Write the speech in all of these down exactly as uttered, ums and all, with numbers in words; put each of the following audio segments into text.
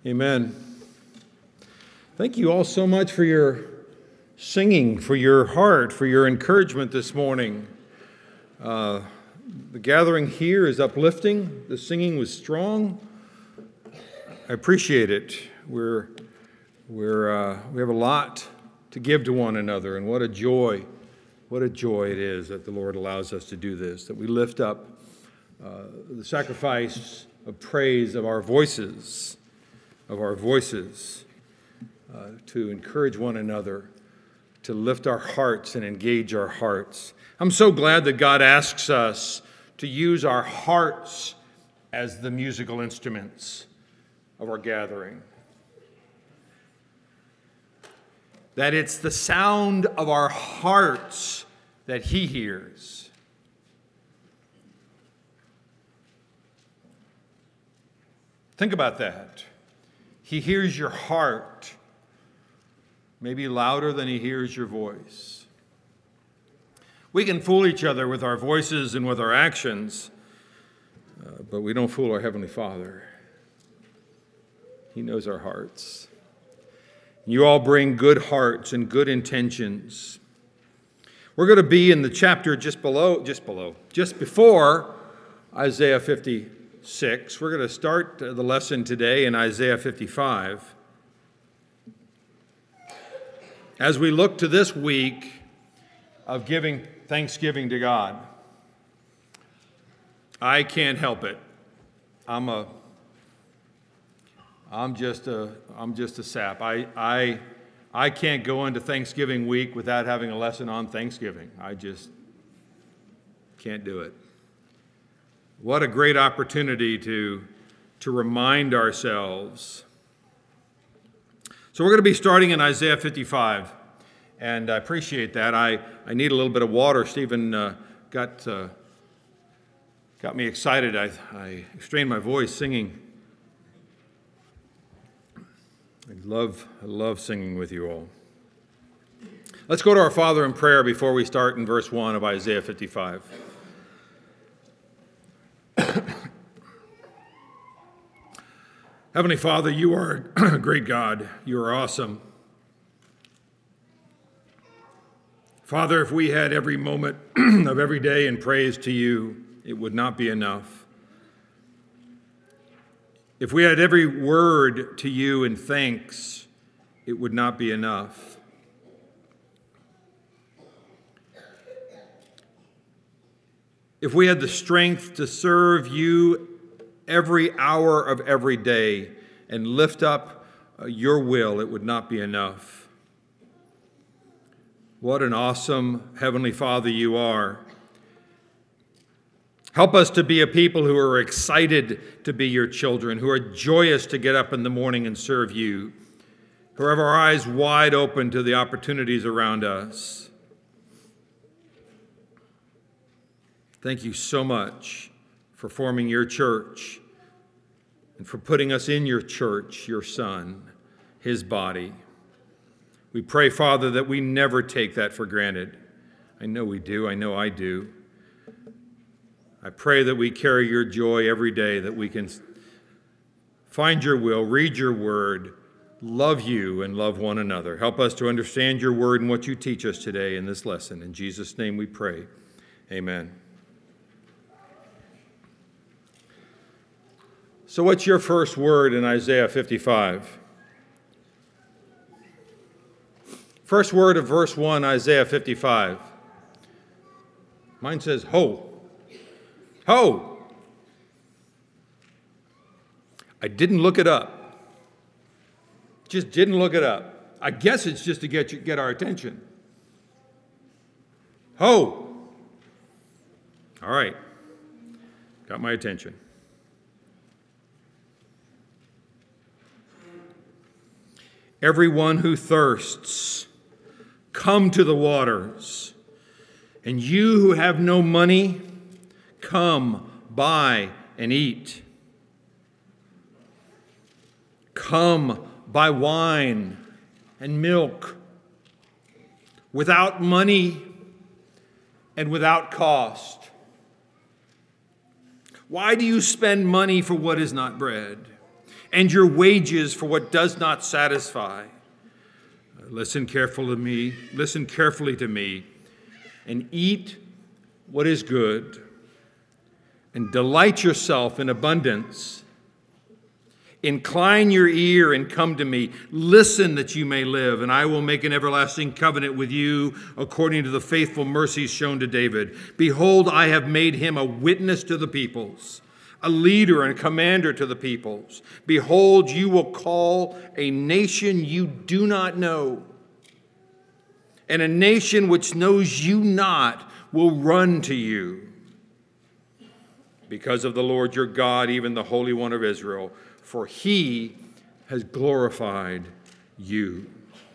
Amen. Thank you all so much for your singing, for your heart, for your encouragement this morning. Uh, the gathering here is uplifting. The singing was strong. I appreciate it. We're, we're, uh, we have a lot to give to one another, and what a joy, what a joy it is that the Lord allows us to do this, that we lift up uh, the sacrifice of praise of our voices, of our voices, uh, to encourage one another, to lift our hearts and engage our hearts. I'm so glad that God asks us to use our hearts as the musical instruments of our gathering. That it's the sound of our hearts that He hears. Think about that. He hears your heart, maybe louder than He hears your voice. We can fool each other with our voices and with our actions, uh, but we don't fool our Heavenly Father. He knows our hearts. You all bring good hearts and good intentions. We're going to be in the chapter just below, just below, just before Isaiah fifty-six. We're going to start the lesson today in Isaiah fifty-five. As we look to this week of giving thanksgiving to God, I can't help it. I'm a I'm just a I'm just a sap. I I I can't go into Thanksgiving week without having a lesson on Thanksgiving. I just can't do it. What a great opportunity to to remind ourselves. So we're going to be starting in Isaiah fifty-five, and I appreciate that. I, I need a little bit of water. Stephen uh, got uh, got me excited. I I strained my voice singing. I love, I love singing with you all. Let's go to our Father in prayer before we start in verse one of Isaiah fifty-five. Heavenly Father, you are a great God. You are awesome. Father, if we had every moment of every day in praise to you, it would not be enough. If we had every word to you in thanks, it would not be enough. If we had the strength to serve you every hour of every day and lift up uh, your will, it would not be enough. What an awesome Heavenly Father you are. Help us to be a people who are excited to be your children, who are joyous to get up in the morning and serve you, who have our eyes wide open to the opportunities around us. Thank you so much for forming your church and for putting us in your church, your Son, His body. We pray, Father, that we never take that for granted. I know we do. I know I do. I pray that we carry your joy every day, that we can find your will, read your word, love you, and love one another. Help us to understand your word and what you teach us today in this lesson. In Jesus' name we pray. Amen. So what's your first word in Isaiah fifty-five? First word of verse one, Isaiah fifty-five. Mine says, ho. Ho! I didn't look it up. Just didn't look it up. I guess it's just to get you, get our attention. Ho! All right. Got my attention. Everyone who thirsts, come to the waters. And you who have no money, come, buy, and eat. Come, buy wine and milk without money and without cost. Why do you spend money for what is not bread, and your wages for what does not satisfy. Listen carefully to me, listen carefully to me, and eat what is good, and delight yourself in abundance. Incline your ear and come to me. Listen that you may live, and I will make an everlasting covenant with you according to the faithful mercies shown to David. Behold, I have made him a witness to the peoples, a leader and commander to the peoples. Behold, you will call a nation you do not know, and a nation which knows you not will run to you. Because of the Lord your God, even the Holy One of Israel, for he has glorified you.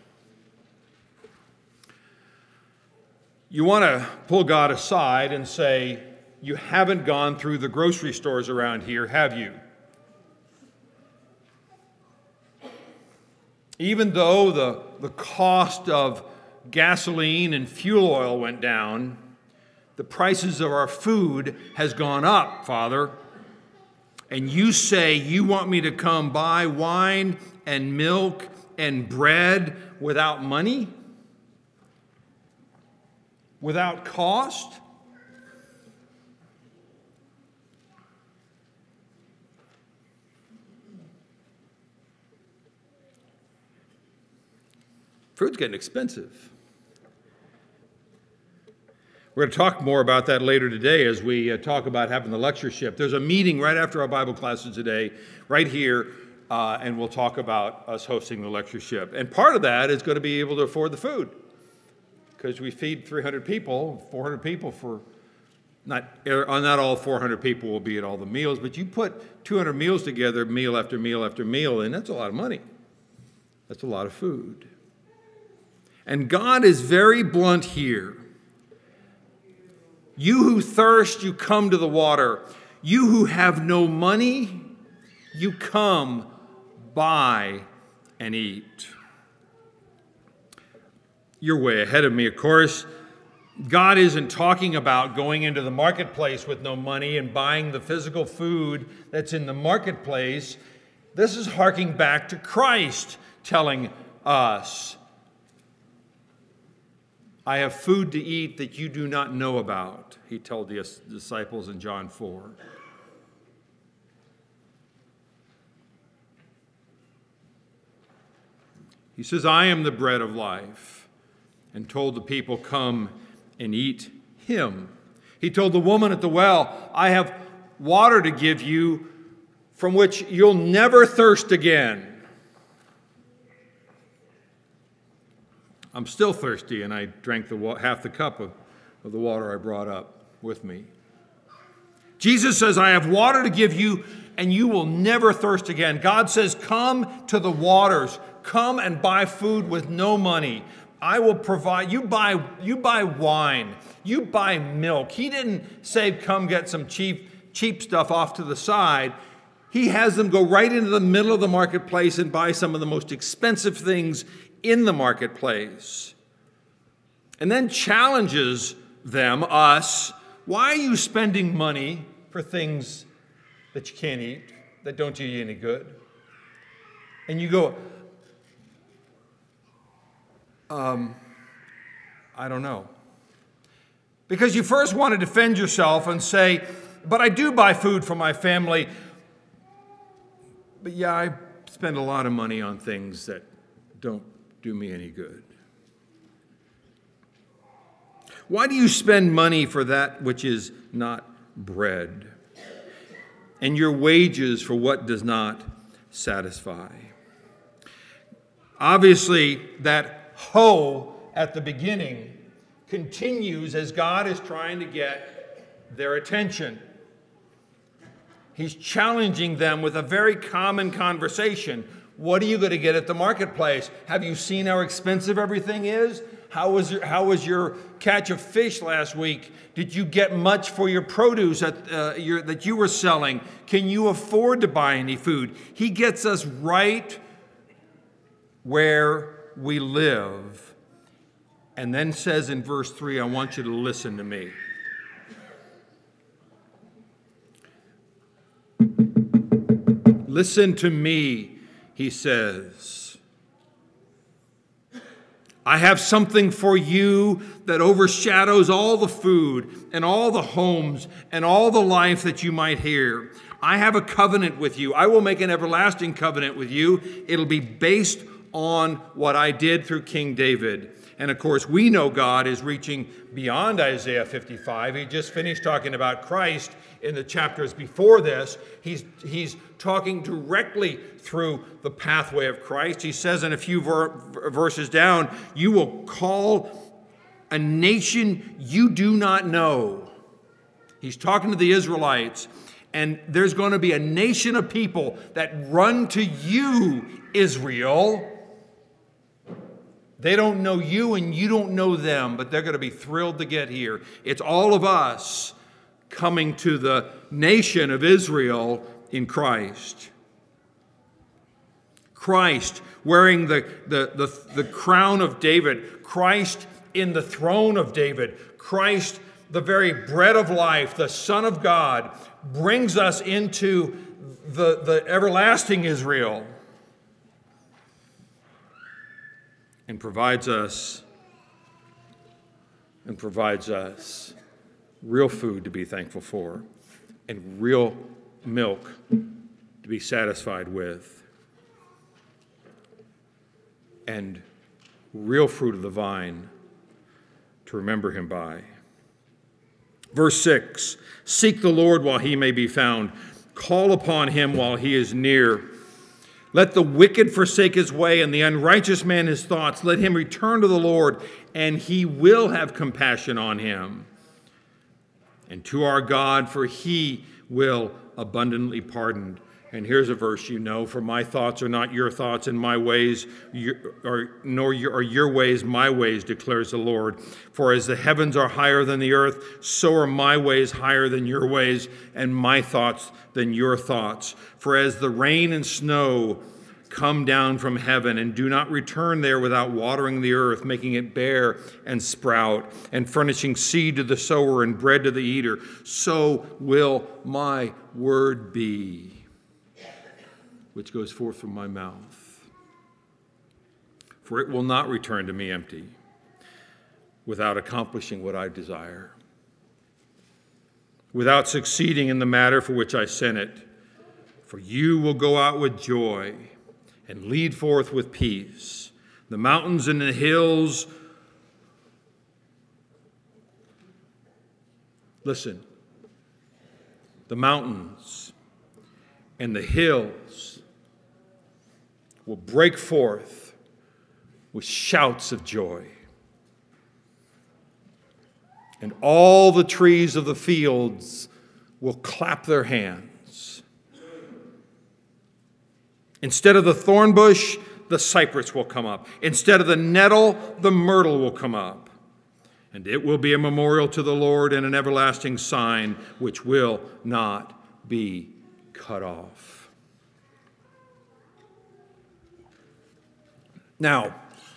You want to pull God aside and say, you haven't gone through the grocery stores around here, have you? Even though the, the cost of gasoline and fuel oil went down, the prices of our food has gone up, Father. And you say you want me to come buy wine and milk and bread without money? Without cost? Food's getting expensive. We're going to talk more about that later today as we uh, talk about having the lectureship. There's a meeting right after our Bible classes today, right here, uh, and we'll talk about us hosting the lectureship. And part of that is going to be able to afford the food, because we feed three hundred people, four hundred people for, not, not all four hundred people will be at all the meals, but you put two hundred meals together, meal after meal after meal, and that's a lot of money. That's a lot of food. And God is very blunt here. You who thirst, you come to the water. You who have no money, you come, buy, and eat. You're way ahead of me, of course. God isn't talking about going into the marketplace with no money and buying the physical food that's in the marketplace. This is harking back to Christ telling us, I have food to eat that you do not know about, he told the disciples in John four. He says, I am the bread of life, and told the people, come and eat him. He told the woman at the well, I have water to give you from which you'll never thirst again. I'm still thirsty, and I drank the wa- half the cup of, of the water I brought up with me. Jesus says, I have water to give you, and you will never thirst again. God says, come to the waters. Come and buy food with no money. I will provide. You buy, you buy wine. You buy milk. He didn't say, come get some cheap, cheap stuff off to the side. He has them go right into the middle of the marketplace and buy some of the most expensive things in the marketplace, and then challenges them, us, why are you spending money for things that you can't eat, that don't do you any good? And you go, um, I don't know. Because you first want to defend yourself and say, but I do buy food for my family, but yeah, I spend a lot of money on things that don't do me any good. Why do you spend money for that which is not bread, and your wages for what does not satisfy? Obviously, that ho at the beginning continues as God is trying to get their attention. He's challenging them with a very common conversation. What are you going to get at the marketplace? Have you seen how expensive everything is? How was your, how was your catch of fish last week? Did you get much for your produce at, uh, your, that you were selling? Can you afford to buy any food? He gets us right where we live, and then says in verse three, I want you to listen to me. Listen to me, he says. I have something for you that overshadows all the food and all the homes and all the life that you might hear. I have a covenant with you. I will make an everlasting covenant with you. It'll be based on what I did through King David. And of course, we know God is reaching beyond Isaiah fifty-five. He just finished talking about Christ in the chapters before this. He's, he's talking directly through the pathway of Christ. He says in a few ver- verses down, you will call a nation you do not know. He's talking to the Israelites. And there's going to be a nation of people that run to you, Israel. They don't know you and you don't know them, but they're going to be thrilled to get here. It's all of us coming to the nation of Israel in Christ. Christ wearing the, the, the, the crown of David. Christ in the throne of David. Christ, the very bread of life, the Son of God, brings us into the, the everlasting Israel and provides us and provides us real food to be thankful for and real milk to be satisfied with and real fruit of the vine to remember him by. Verse six, seek the Lord while he may be found. Call upon him while he is near. Let the wicked forsake his way and the unrighteous man his thoughts. Let him return to the Lord, and he will have compassion on him. And to our God, for he will abundantly pardon. And here's a verse you know, for my thoughts are not your thoughts, and my ways, your, or, nor your, are your ways my ways, declares the Lord. For as the heavens are higher than the earth, so are my ways higher than your ways, and my thoughts than your thoughts. For as the rain and snow come down from heaven and do not return there without watering the earth, making it bear and sprout, and furnishing seed to the sower and bread to the eater, so will my word be, which goes forth from my mouth. For it will not return to me empty, without accomplishing what I desire, without succeeding in the matter for which I sent it. For you will go out with joy and lead forth with peace. The mountains and the hills, listen, the mountains and the hills will break forth with shouts of joy. And all the trees of the fields will clap their hands. Instead of the thorn bush, the cypress will come up. Instead of the nettle, the myrtle will come up. And it will be a memorial to the Lord and an everlasting sign which will not be cut off. Now,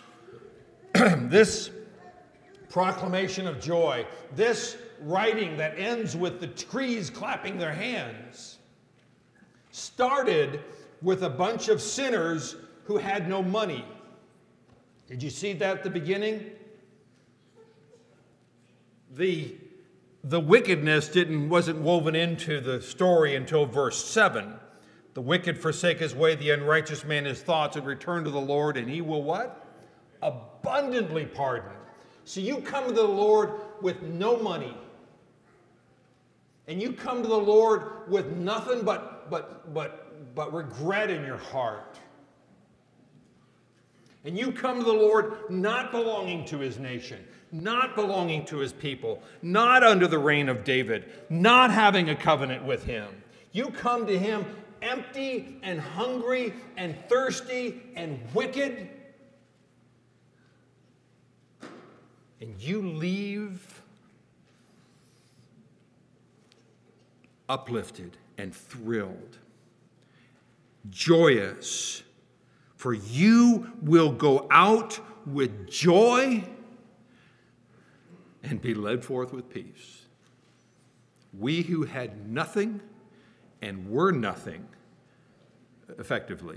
this proclamation of joy, this writing that ends with the trees clapping their hands, started with a bunch of sinners who had no money. Did you see that at the beginning? The, the wickedness didn't, wasn't woven into the story until verse seven. The wicked forsake his way, the unrighteous man his thoughts, and return to the Lord, and he will what? Abundantly pardon. So you come to the Lord with no money. And you come to the Lord with nothing but, but, but, but regret in your heart. And you come to the Lord not belonging to his nation, not belonging to his people, not under the reign of David, not having a covenant with him. You come to him empty and hungry and thirsty and wicked. And you leave uplifted and thrilled, joyous, for you will go out with joy and be led forth with peace. We who had nothing and were nothing effectively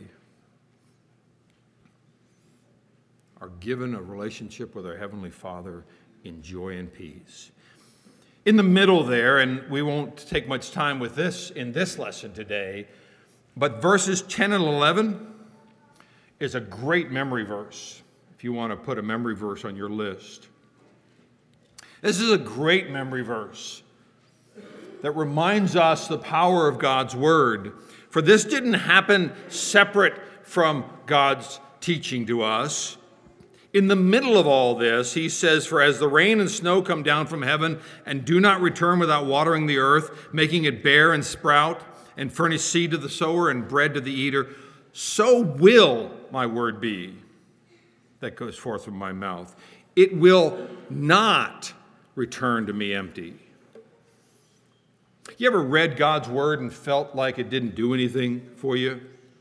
are given a relationship with our Heavenly Father in joy and peace. In the middle there, and we won't take much time with this in this lesson today, but verses ten and eleven is a great memory verse, if you want to put a memory verse on your list. This is a great memory verse that reminds us the power of God's Word. For this didn't happen separate from God's teaching to us. In the middle of all this, he says, "For as the rain and snow come down from heaven and do not return without watering the earth, making it bear and sprout, and furnish seed to the sower and bread to the eater, so will my word be that goes forth from my mouth. It will not return to me empty." You ever read God's word and felt like it didn't do anything for you?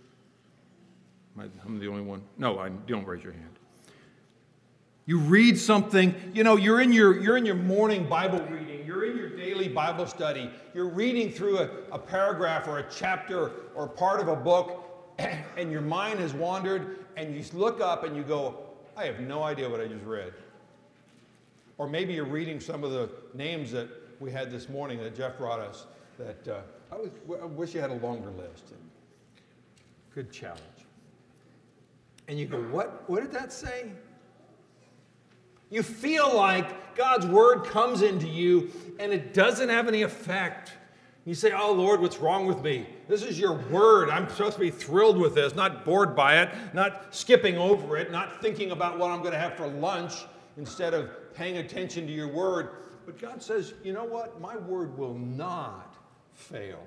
I'm the only one. No, I don't raise your hand. You read something, you know, you're in your you're in your morning Bible reading, you're in your daily Bible study, you're reading through a, a paragraph or a chapter or part of a book, and your mind has wandered, and you look up and you go, I have no idea what I just read. Or maybe you're reading some of the names that we had this morning that Jeff brought us, that uh, I, was, I wish you had a longer list. Good challenge. And you go, what, what did that say? You feel like God's word comes into you and it doesn't have any effect. You say, oh, Lord, what's wrong with me? This is your word. I'm supposed to be thrilled with this, not bored by it, not skipping over it, not thinking about what I'm going to have for lunch instead of paying attention to your word. But God says, you know what? My word will not fail.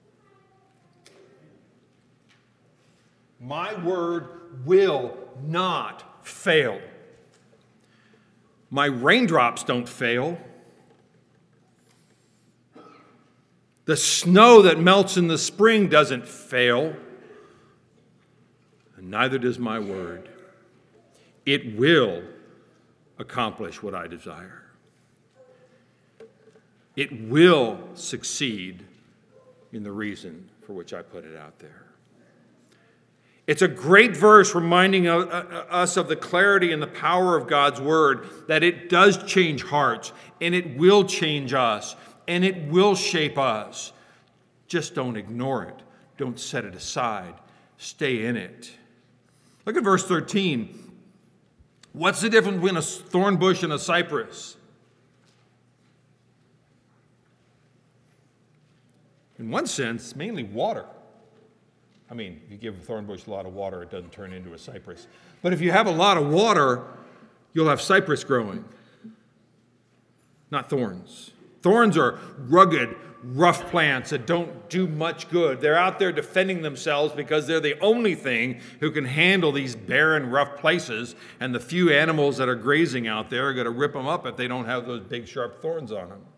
My word will not fail. My raindrops don't fail. The snow that melts in the spring doesn't fail. And neither does my word. It will accomplish what I desire. It will succeed in the reason for which I put it out there. It's a great verse reminding us of the clarity and the power of God's word, that it does change hearts, and it will change us, and it will shape us. Just don't ignore it. Don't set it aside. Stay in it. Look at verse thirteen. What's the difference between a thorn bush and a cypress? In one sense, mainly water. I mean, if you give a thorn bush a lot of water, it doesn't turn into a cypress. But if you have a lot of water, you'll have cypress growing, not thorns. Thorns are rugged, rough plants that don't do much good. They're out there defending themselves because they're the only thing who can handle these barren, rough places, and the few animals that are grazing out there are going to rip them up if they don't have those big, sharp thorns on them.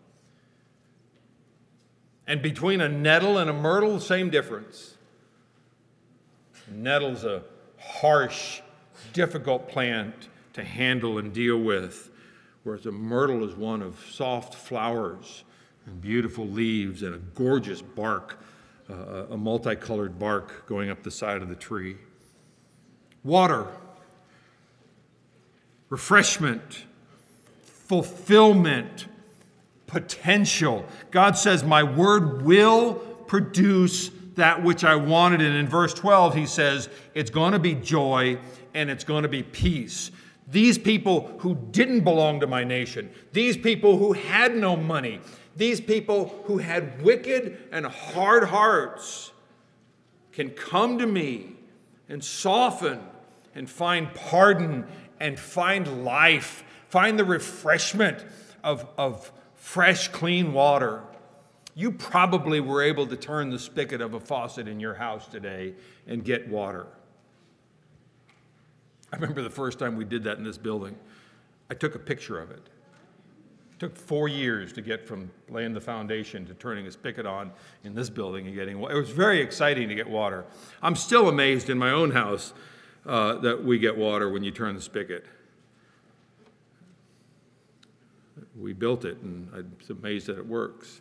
And between a nettle and a myrtle, same difference. Nettle's a harsh, difficult plant to handle and deal with, whereas a myrtle is one of soft flowers and beautiful leaves and a gorgeous bark, uh, a multicolored bark going up the side of the tree. Water, refreshment, fulfillment, potential. God says, my word will produce that which I wanted. And in verse twelve, he says, it's going to be joy and it's going to be peace. These people who didn't belong to my nation, these people who had no money, these people who had wicked and hard hearts can come to me and soften and find pardon and find life, find the refreshment of, of fresh, clean water. You probably were able to turn the spigot of a faucet in your house today and get water. I remember the first time we did that in this building. I took a picture of it. It took four years to get from laying the foundation to turning a spigot on in this building and getting water. It was very exciting to get water. I'm still amazed in my own house uh, that we get water when you turn the spigot. We built it, and I'm amazed that it works.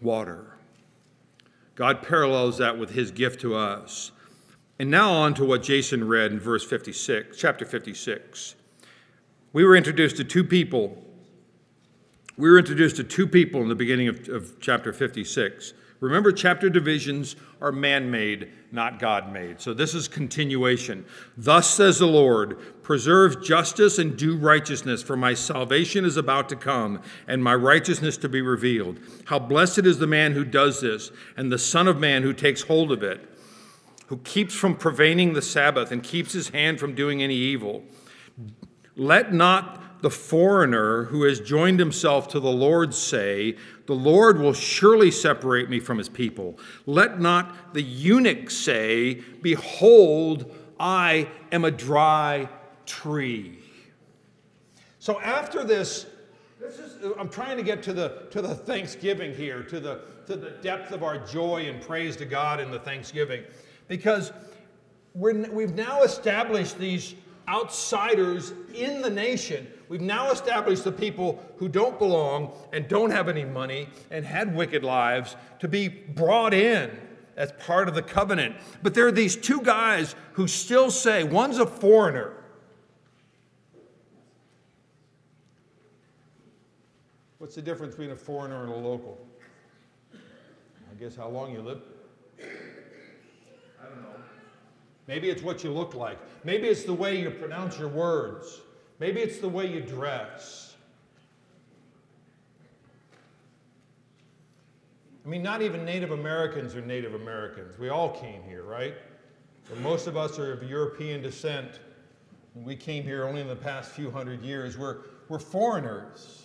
water. God parallels that with his gift to us. And now on to what Jason read in verse fifty-six, chapter fifty-six. We were introduced to two people. We were introduced to two people in the beginning of, of chapter fifty-six. Remember, chapter divisions are man-made, not God-made. So this is continuation. Thus says the Lord, preserve justice and do righteousness, for my salvation is about to come, and my righteousness to be revealed. How blessed is the man who does this, and the Son of Man who takes hold of it, who keeps from profaning the Sabbath and keeps his hand from doing any evil. Let not the foreigner who has joined himself to the Lord say, the Lord will surely separate me from his people. Let not the eunuch say, behold, I am a dry tree. So after this, this is, I'm trying to get to the to the Thanksgiving here, to the to the depth of our joy and praise to God in the Thanksgiving, because we're, we've now established these outsiders in the nation. We've now established the people who don't belong and don't have any money and had wicked lives to be brought in as part of the covenant. But there are these two guys who still say, one's a foreigner. What's the difference between a foreigner and a local? I guess how long you live. I don't know. Maybe it's what you look like. Maybe it's the way you pronounce your words. Maybe it's the way you dress. I mean, not even Native Americans are Native Americans. We all came here, right? But most of us are of European descent. And we came here only in the past few hundred years. We're, we're foreigners.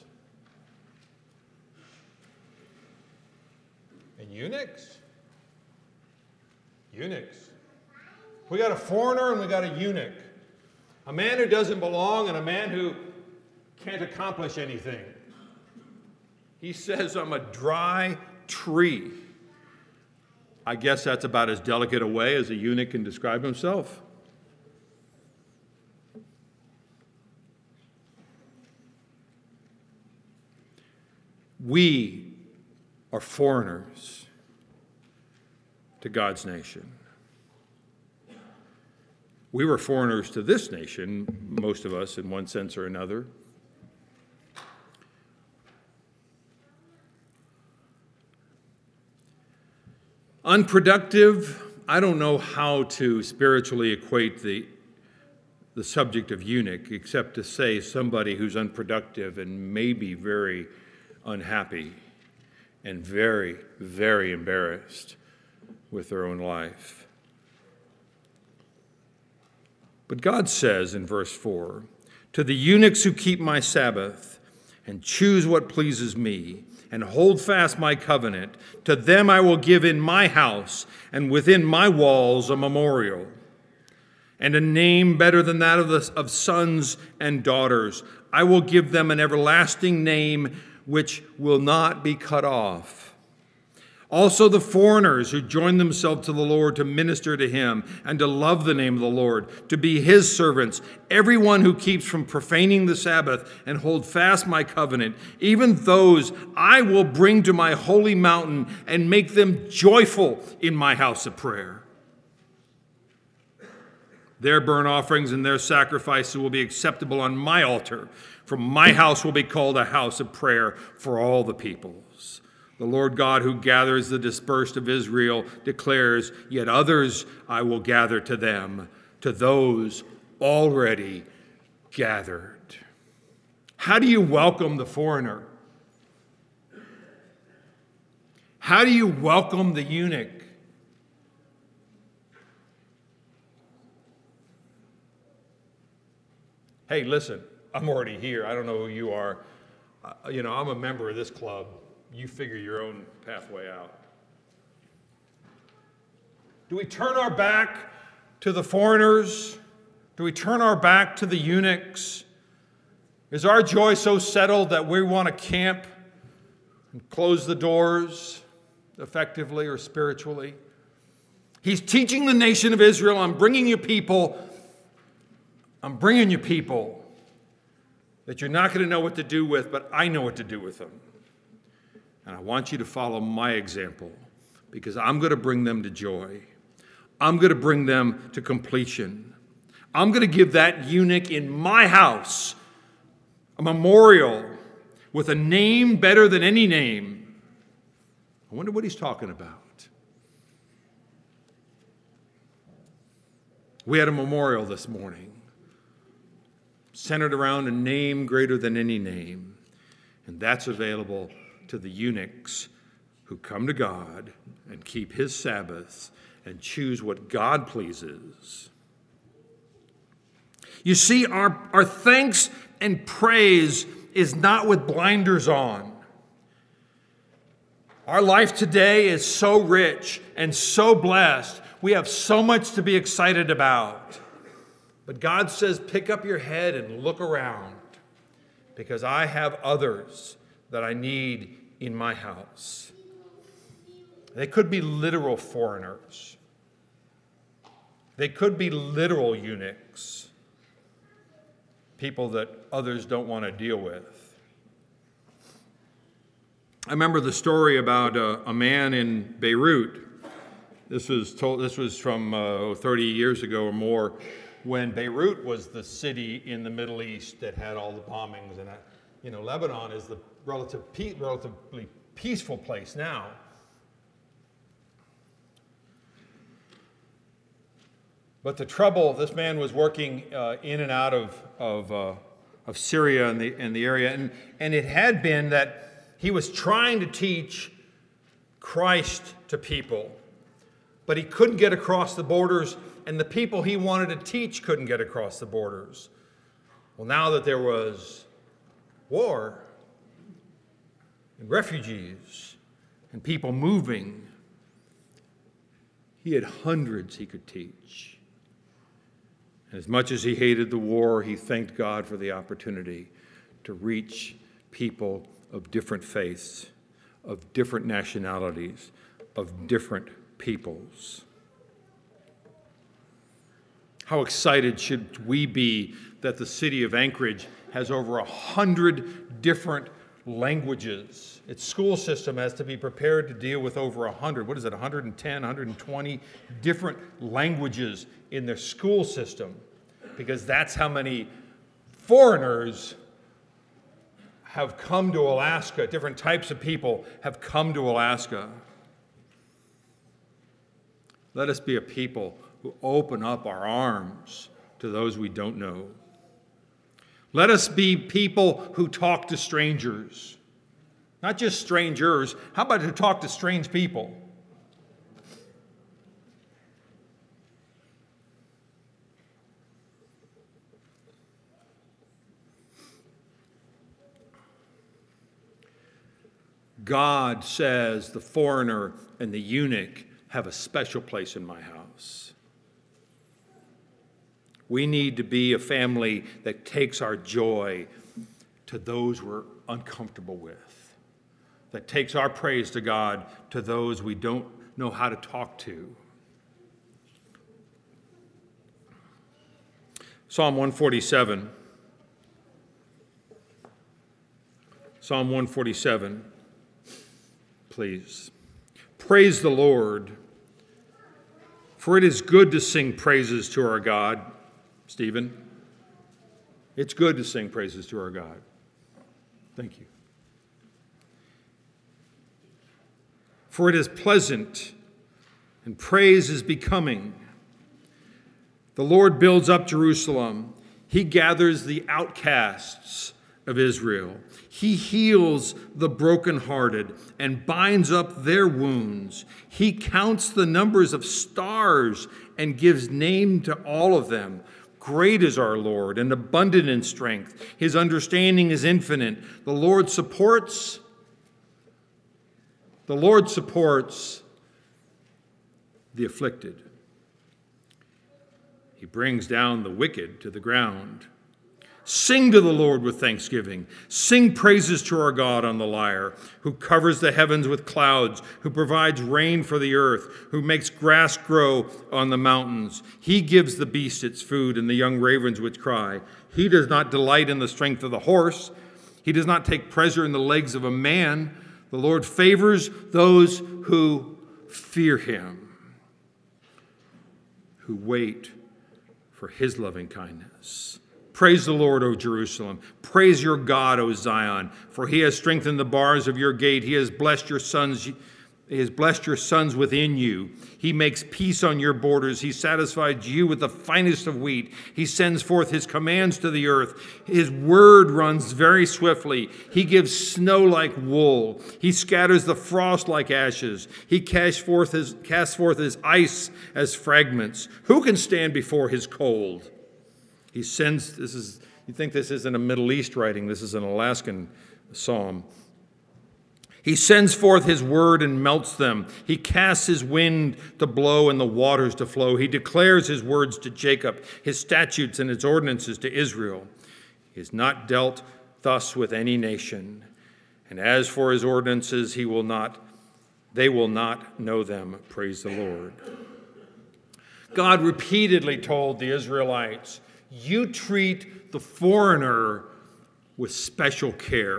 And eunuchs? Eunuchs. We got a foreigner and we got a eunuch. A man who doesn't belong and a man who can't accomplish anything. He says, I'm a dry tree. I guess that's about as delicate a way as a eunuch can describe himself. We are foreigners to God's nation. We were foreigners to this nation, most of us, in one sense or another. Unproductive, I don't know how to spiritually equate the, the subject of eunuch, except to say somebody who's unproductive and maybe very unhappy and very, very embarrassed with their own life. But God says in verse four, to the eunuchs who keep my Sabbath and choose what pleases me and hold fast my covenant, to them I will give in my house and within my walls a memorial and a name better than that of, the, of sons and daughters. I will give them an everlasting name which will not be cut off. Also the foreigners who join themselves to the Lord to minister to him and to love the name of the Lord, to be his servants, everyone who keeps from profaning the Sabbath and hold fast my covenant, even those I will bring to my holy mountain and make them joyful in my house of prayer. Their burnt offerings and their sacrifices will be acceptable on my altar, for my house will be called a house of prayer for all the peoples. The Lord God who gathers the dispersed of Israel declares, yet others I will gather to them, to those already gathered. How do you welcome the foreigner? How do you welcome the eunuch? Hey, listen, I'm already here. I don't know who you are. Uh, you know, I'm a member of this club. You figure your own pathway out. Do we turn our back to the foreigners? Do we turn our back to the eunuchs? Is our joy so settled that we want to camp and close the doors effectively or spiritually? He's teaching the nation of Israel, I'm bringing you people, I'm bringing you people that you're not going to know what to do with, but I know what to do with them. And I want you to follow my example, because I'm going to bring them to joy. I'm going to bring them to completion. I'm going to give that eunuch in my house a memorial with a name better than any name. I wonder what he's talking about. We had a memorial this morning centered around a name greater than any name, and that's available to the eunuchs who come to God and keep his Sabbaths and choose what God pleases. You see, our, our thanks and praise is not with blinders on. Our life today is so rich and so blessed. We have so much to be excited about. But God says, pick up your head and look around, because I have others that I need in my house. They could be literal foreigners. They could be literal eunuchs, people that others don't want to deal with. I remember the story about a, a man in Beirut. This was told. This was from uh, thirty years ago or more, when Beirut was the city in the Middle East that had all the bombings. And, uh, you know, Lebanon is the relative pe- relatively peaceful place now. But the trouble, this man was working uh, in and out of of, uh, of Syria and the, and the area, and, and it had been that he was trying to teach Christ to people, but he couldn't get across the borders, and the people he wanted to teach couldn't get across the borders. Well, now that there was war and refugees and people moving, he had hundreds he could teach. And as much as he hated the war, he thanked God for the opportunity to reach people of different faiths, of different nationalities, of different peoples. How excited should we be that the city of Anchorage has over a hundred different languages? Its school system has to be prepared to deal with over a hundred, what is it, one hundred ten, one hundred twenty different languages in their school system, because that's how many foreigners have come to Alaska. Different types of people have come to Alaska. Let us be a people who open up our arms to those we don't know. Let us be people who talk to strangers. Not just strangers. How about to talk to strange people? God says the foreigner and the eunuch have a special place in my house. We need to be a family that takes our joy to those we're uncomfortable with, that takes our praise to God to those we don't know how to talk to. Psalm one forty-seven. Psalm one forty-seven, please. Praise the Lord, for it is good to sing praises to our God. Stephen, it's good to sing praises to our God. Thank you. For it is pleasant, and praise is becoming. The Lord builds up Jerusalem. He gathers the outcasts of Israel. He heals the brokenhearted and binds up their wounds. He counts the numbers of stars and gives name to all of them. Great is our Lord and abundant in strength. His understanding is infinite. The Lord supports, the Lord supports the afflicted. He brings down the wicked to the ground. Sing to the Lord with thanksgiving. Sing praises to our God on the lyre, who covers the heavens with clouds, who provides rain for the earth, who makes grass grow on the mountains. He gives the beast its food and the young ravens which cry. He does not delight in the strength of the horse. He does not take pleasure in the legs of a man, The Lord favors those who fear him, who wait for his loving kindness. Praise the Lord, O Jerusalem. Praise your God, O Zion, for he has strengthened the bars of your gate. He has blessed your sons. He has blessed your sons within you. He makes peace on your borders. He satisfies you with the finest of wheat. He sends forth his commands to the earth. His word runs very swiftly. He gives snow like wool. He scatters the frost like ashes. He casts forth his, casts forth his ice as fragments. Who can stand before his cold? He sends, this is, you think this isn't a Middle East writing. This is an Alaskan psalm. He sends forth his word and melts them. He casts his wind to blow and the waters to flow. He declares his words to Jacob, his statutes and his ordinances to Israel. He has not dealt thus with any nation. And as for his ordinances, he will not, they will not know them. Praise the Lord. God repeatedly told the Israelites, you treat the foreigner with special care.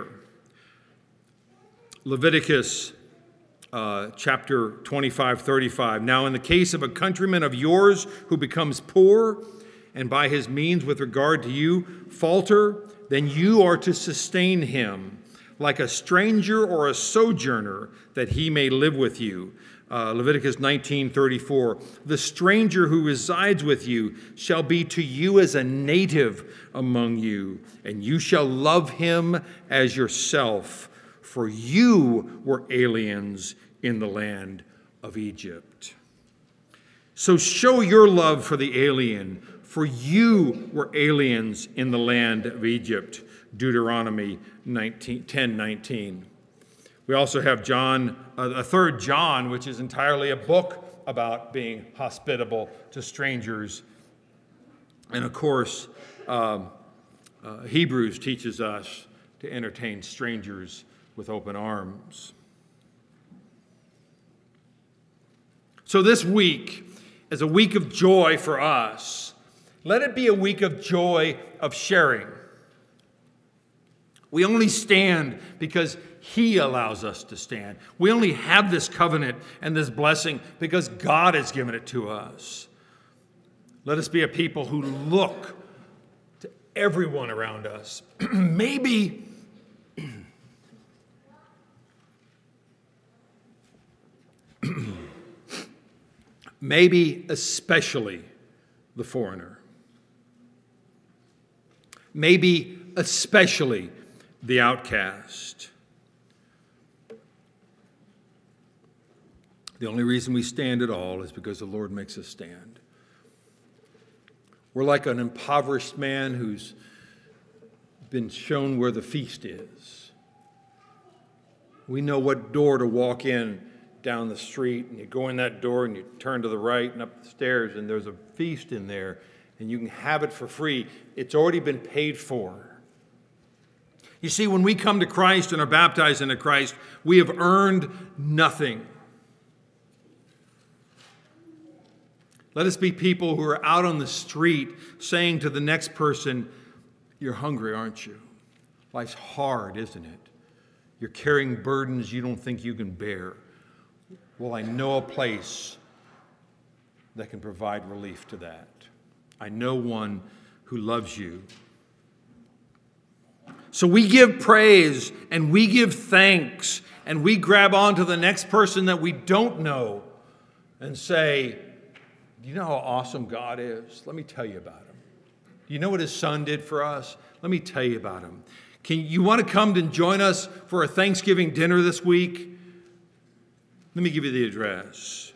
Leviticus uh, chapter twenty-five, thirty-five. Now, in the case of a countryman of yours who becomes poor and by his means with regard to you falter, then you are to sustain him like a stranger or a sojourner, that he may live with you. Uh, Leviticus nineteen, thirty-four. The stranger who resides with you shall be to you as a native among you, and you shall love him as yourself. For you were aliens in the land of Egypt. So show your love for the alien, for you were aliens in the land of Egypt. Deuteronomy ten nineteen. We also have John, a third John, which is entirely a book about being hospitable to strangers. And of course, uh, uh, Hebrews teaches us to entertain strangers with open arms. So this week is a week of joy for us. Let it be a week of joy of sharing. We only stand because he allows us to stand. We only have this covenant and this blessing because God has given it to us. Let us be a people who look to everyone around us. Maybe Maybe especially the foreigner. Maybe especially the outcast. The only reason we stand at all is because the Lord makes us stand. We're like an impoverished man who's been shown where the feast is. We know what door to walk in down the street, and you go in that door and you turn to the right and up the stairs, and there's a feast in there, and you can have it for free. It's already been paid for. You see, when we come to Christ and are baptized into Christ, we have earned nothing. Let us be people who are out on the street saying to the next person, you're hungry, aren't you? Life's hard, isn't it? You're carrying burdens you don't think you can bear. Well, I know a place that can provide relief to that. I know one who loves you. So we give praise and we give thanks and we grab onto the next person that we don't know and say, do you know how awesome God is? Let me tell you about him. Do you know what his son did for us? Let me tell you about him. Can you want to come and join us for a Thanksgiving dinner this week? Let me give you the address.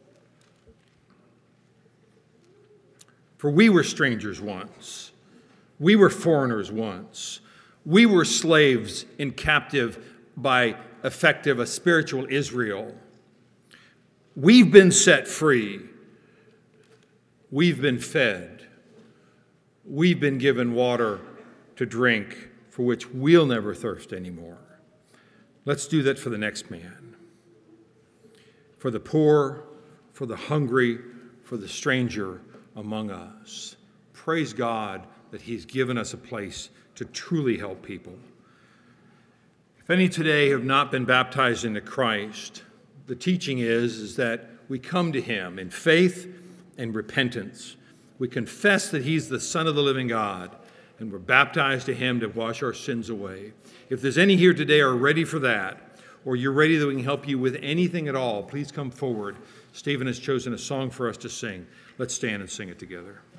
For we were strangers once. We were foreigners once. We were slaves in captive by effective a spiritual Israel. We've been set free. We've been fed. We've been given water to drink for which we'll never thirst anymore. Let's do that for the next man. For the poor, for the hungry, for the stranger among us. Praise God that he's given us a place to truly help people. If any today have not been baptized into Christ, the teaching is, is that we come to him in faith and repentance. We confess that he's the Son of the living God, and we're baptized to him to wash our sins away. If there's any here today are ready for that, or you're ready that we can help you with anything at all, please come forward. Stephen has chosen a song for us to sing. Let's stand and sing it together.